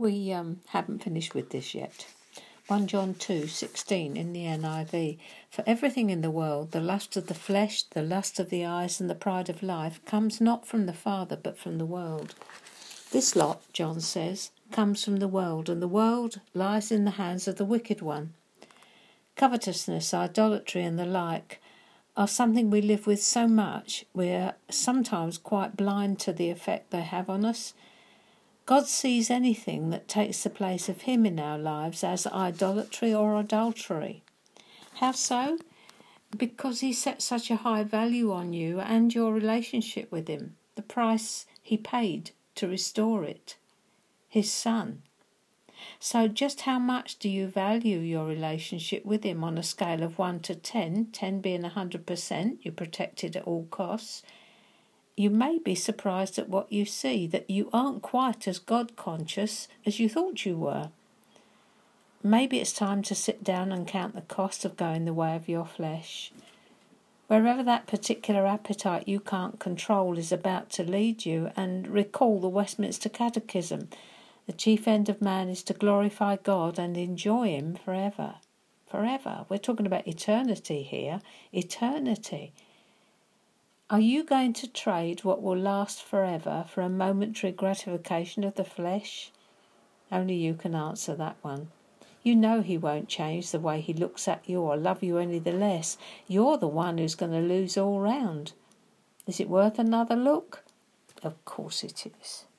We haven't finished with this yet. 1 John 2:16 in the NIV. For everything in the world, the lust of the flesh, the lust of the eyes, and the pride of life comes not from the Father, but from the world. This lot, John says, comes from the world, and the world lies in the hands of the wicked one. Covetousness, idolatry, and the like are something we live with so much we're sometimes quite blind to the effect they have on us. God sees anything that takes the place of him in our lives as idolatry or adultery. How so? Because he set such a high value on you and your relationship with him, the price he paid to restore it, his Son. So just how much do you value your relationship with him on a scale of 1 to 10, 10 being 100%, you're protected at all costs? You may be surprised at what you see, that you aren't quite as God-conscious as you thought you were. Maybe it's time to sit down and count the cost of going the way of your flesh. Wherever that particular appetite you can't control is about to lead you, and recall the Westminster Catechism. The chief end of man is to glorify God and enjoy him forever. Forever. We're talking about eternity here. Eternity. Are you going to trade what will last forever for a momentary gratification of the flesh? Only you can answer that one. You know he won't change the way he looks at you or love you any the less. You're the one who's going to lose all round. Is it worth another look? Of course it is.